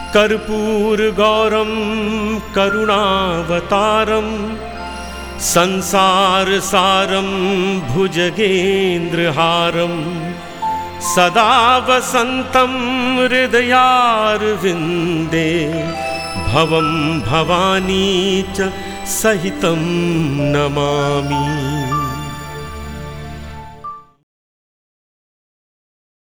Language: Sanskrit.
कर्पूरगौरं करुणावतारं संसारसारं भुजगेन्द्रहारं सदा वसन्तं हृदयारविन्दे भवं भवानी च सहितं नमामि।